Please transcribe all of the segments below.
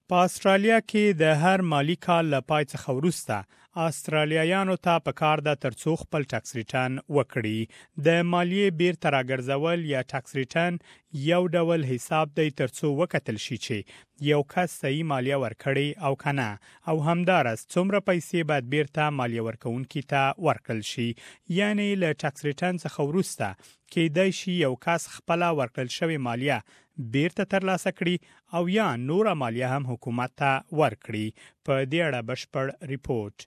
په استرالیا کې د هر مالی کال له پای څخه وروسته استرالیایانو ته پکار ده ترڅو خپل ټکس ریټرن وکړي. د مالیې بیرته راګرځول یا ټکس ریټرن یو ډول حساب دی ترڅو وکتل شي چې یو کس صحیح مالیه ورکړي او کنه، او همدارس څومره پیسې باید بیرته مالیه ورکونکي ته ورکړل شي. یعنی له ټکس ریټرن څخه وروسته کېدای شي یو کس خپل ورکړل شوی مالیه بیرته ترلاسه کړي او یا نور مالیه هم حکومت ته ورکړي. په دې اړه بشپړ ریپورت.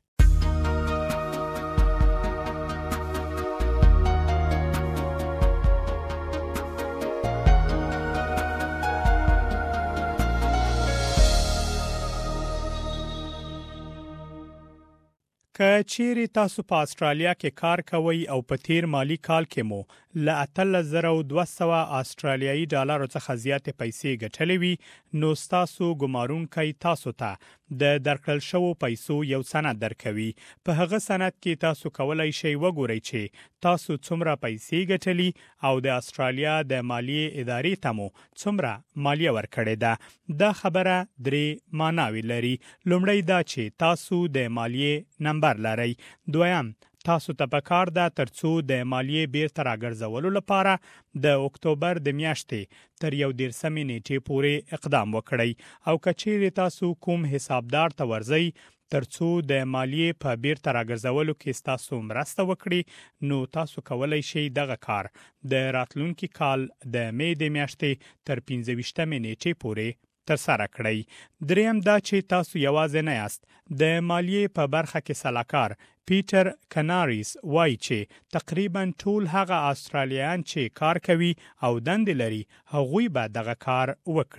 که چیرې تاسو په استرالیا کې کار کوئ او په تیر مالی کال کې مو له 18200 استرالیایي ډالرو څخه زیاتې پیسې ګټلې وي، نو تاسو ګمارونکي تاسو ته د درکړل شوو پیسو یو سند درکوي. په هغه سند کې تاسو کولای شئ وګورئ چې تاسو څومره پیسې ګټلې او د استرالیا د مالیې ادارې ته مو څومره مالیه ورکړې ده. دا خبره درې معناوې لري. لومړی دا چې تاسو د مالیې نمبر لرئ. دویم، تاسو ته پکار ده ترڅو د مالیې بیرته راګرځولو لپاره د اکتوبر د میاشتې تر 11 نیټې پورې اقدام وکړئ، او که چیرې تاسو کوم حسابدار ته ورځئ ترڅو د مالیې په بیرته راګرځولو کې تاسو مرسته وکړي، نو تاسو کولای شئ دغه کار د راتلونکي کال د مې د میاشتې تر 15 نیټې پورې تر سره کړئ. دریم دا چې تاسو یوازې نه یاست. د مالیې په برخه کې سلاکار پیټر کناریس وایي چې تقریبا ټول هغه استرالیایان چې کار کوي او دندې لري هغوی به دغه کار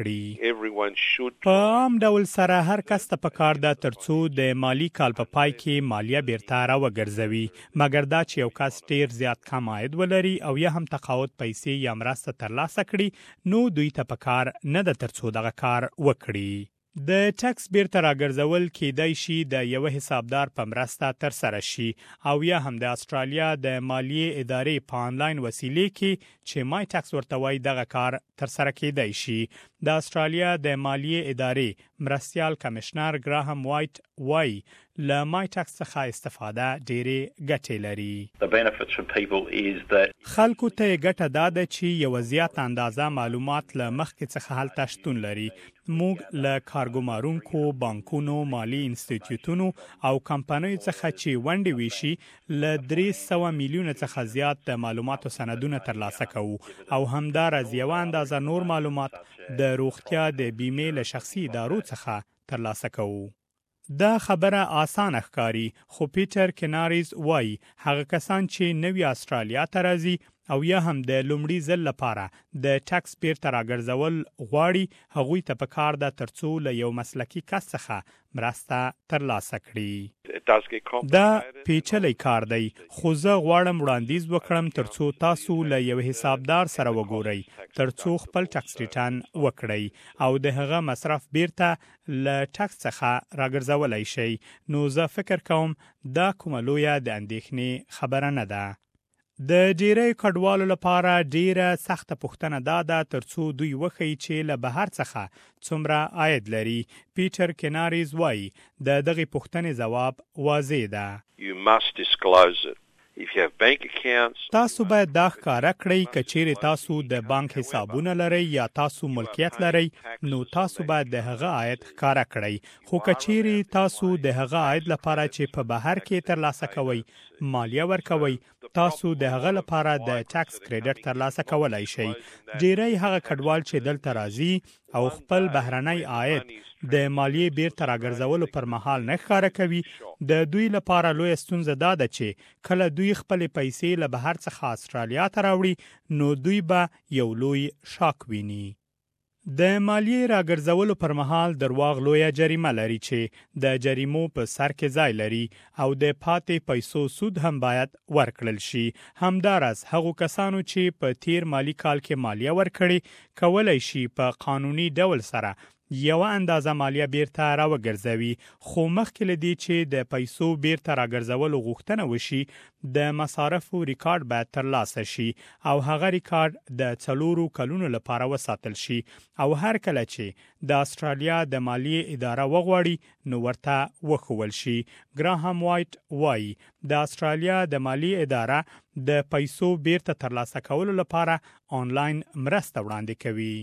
وکړي. په عام ډول سره هر کس ته پکار ده ترڅو د مالی کال په پای کې مالیه بیرته راوګرځوي، مګر دا چې یو کس ډیر زیات کم عاید ولري او یا هم تقاعد پیسې یا مرسته ترلاسه کړي، نو دوی ته پکار نه ده ترڅو دغه کار وکړي. د ټکس بیرته راګرځول کېدای شي د یو حسابدار په مرسته تر سره شي، او یا هم د استرالیا د مالیې ادارې په آنلاین وسیلې کې چې مای ټکس ورته وایي دغه کار تر سره کېدای شي. د استرالیا د مالیې ادارې مرستیال کمشنر ګراهم وایټ وایي له مای ټکس څخه استفاده ډېرې ګټې لري. خلکو ته ګټه دا ده چې یو زیات اندازه معلومات له مخکې څخه هلته شتون لري. موږ له کارګمارونکو، بانکونو، مالی انسټیټیوټونو او کمپنیو څخه چې ونډې ویشي له 300 میلیونه څخه زیات د معلوماتو سندونه ترلاسه کوو، او همدارس یو اندازه نور معلومات د روغتیا د بیمې له شخصي ادارو څخه ترلاسه کوو. دا خبره آسانه ښکاري، خو پیټر کناریز وایي هغه کسان چې نوی استرالیا ته راځي او یا هم د لومړي ځل لپاره د ټکس بیرته راګرځول غواړي، هغوی ته پکار ده ترڅو له یو مسلکي کس څخه مرسته ترلاسه کړي. دا پیچلی کار دی، خو زه غواړم وړاندیز وکړم ترڅو تاسو له یو حسابدار سره وګورئ ترڅو خپل ټکس ریټرن وکړئ او د هغه مصرف بیرته له ټکس څخه راګرځولای شئ. نو زه فکر کوم دا کومه لویه د اندېښنې خبره نه ده. د ډیری کډوالو لپاره ډیره سخته پوښتنه دا ده ترڅو دوی وښیي چې له بهر څخه څومره عاید لري. پیټر کناریز وایي د دغې پوښتنې ځواب واضح ده. تاسو باید دا ښکاره کړئ که چیرې تاسو د بانک حسابونه لرئ یا تاسو ملکیت لرئ، نو تاسو باید د هغه عاید ښکاره کړئ. خو که چیرې تاسو د هغه عاید لپاره چې په بهر کې ترلاسه کوئ مالیه ورکوئ، تاسو د هغه لپاره د ټکس کریډټ ترلاسه کولای شئ. ډیری هغه کډوال چې دلته راځي او خپل بهرنی عاید د مالیې بیرته راګرځولو پر مهال نه ښکاره کوي، د دوی لپاره لوی ستونزه دا ده چې کله دوی خپل پیسې له بهر څخه استرالیا ته راوړي، نو دوی به یو لوی شاک ویني. د مالیې راګرځولو پر مهال درواغ لویه جریمه لري چې د جریمو په سر کې ځای لري، او د پاتې پیسو سود هم باید ورکړل شي. همدارس هغو کسانو چې په تیر مالی کال کې مالیه ورکړي کولای شي په قانوني ډول سره یو اندازه مالیه بیرته راوګرځوي، خو مخکې له دې چې د پیسو بیرته راګرځولو غوښتنه وشي د مصارفو ریکارډ باید ترلاسه شي او هغه ریکارډ د 4 کلونو لپاره وساتل شي او هر کله چې د استرالیا د مالیې اداره وغواړي نو ورته وښول شي. ګراهام وایټ وایي د استرالیا د مالیې اداره د پیسو بیرته ترلاسه کولو لپاره آنلاین مرسته وړاندې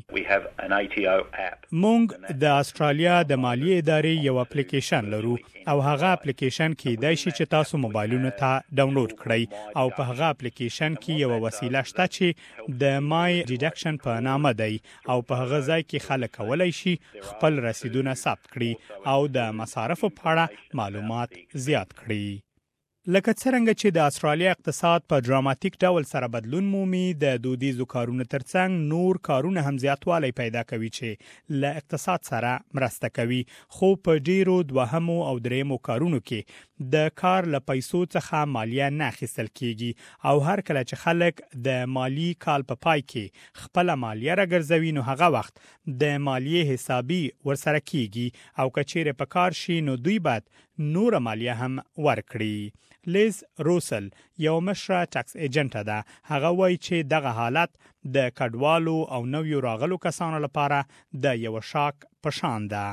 کوي. مونږ د استرالیا د مالیې ادارې یو اپلیکیشن لرو او هغه اپلیکیشن کې دای شي چې تاسو موبایلونو ته ډاونلوډ کړئ او په هغه اپلیکیشن کې یو وسیله شته چې د مای ډیډکشن په نامه دی او په هغه ځای کې خلک کولای شي خپل رسیدونه ثبت کړي او د مصارفو په اړه معلومات زیات کړي. لکه څنګه چې د استرالیا اقتصاد په ډراماتیک ډول سره بدلون مومي، د دودیزو کارونو ترڅنګ نور کارونه هم زیاتوالی پیدا کوي چې له اقتصاد سره مرسته کوي، خو په ډیرو دوهمو او دریمو کارونو کې د کار له پیسو څخه مالیه نه اخیستل کیږي او هر کله چې خلک د مالی کال په پای کې خپل مالیه راګرځوي نو هغه وخت د مالیې حسابي ورسره کیږي او کچېره په کار شي نو دوی باید نور مالیه هم ورکړي. لیز روسل یو مشره ټاکس ایجنټ ده. هغه وایي چې دغه حالت د کډوالو او نویو راغلو کسانو لپاره د یو شاک په شان ده.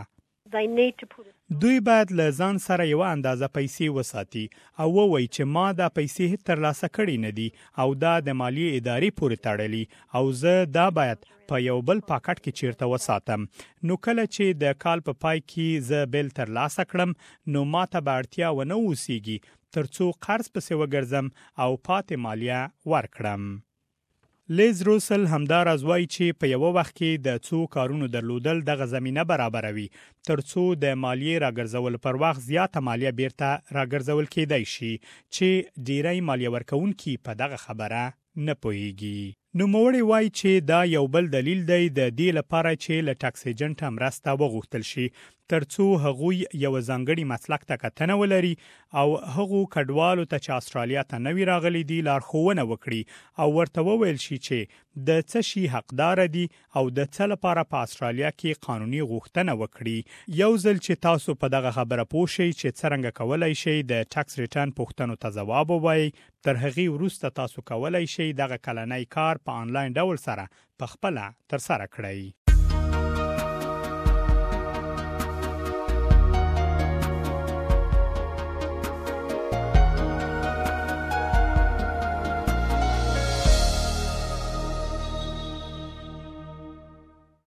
دوی باید له ځان سره یو اندازه پیسې وساتي او وایي چې ما دا پیسې ترلاسه کړې نه دي او دا د مالیې ادارې پورې تړلي او زه دا باید په یو بل پاکټ کې چیرته وساتم. نو کله چې د کال په پای کې زه بیل ترلاسه کړم نو ما ته به اړتیا ونه اوسېږي ترڅو قرض پسې وګرځم او پاتې مالیه ورکړم. لیز روسل همداراز وایي چې په یو وخت کې د څو کارونو درلودل دغه زمينه برابروي ترڅو د مالیې راګرځول پر وخت زیاته مالیه بیرته راګرځول کېدای شي چې ډیری مالیه ورکونکي په دغه خبره نه پوهیږي. نو موړی وایي چې دا یو بل دلیل دی د دې لپاره چې له ټاکس ایجنټ مرسته وغوښتل شي ترڅو هغوی یو ځانګړي مسلک ته کتنه ولري او هغو کډوالو ته چې استرالیا ته نوی راغلي دي لارښوونه وکړي او ورته وویل شي چې د څه شي حقدار دي او د څه لپاره په استرالیا کې قانوني غوښتنه وکړي. یو ځل چې تاسو په دغه خبره پوه شئ چې څنګه کولای شئ د ټاکس ریټرن پوښتنو ته ځواب ووایئ، تر هغې وروسته تاسو کولای شئ دغه کلنی کار په آنلاین ډول سره په خپله ترسره کړئ.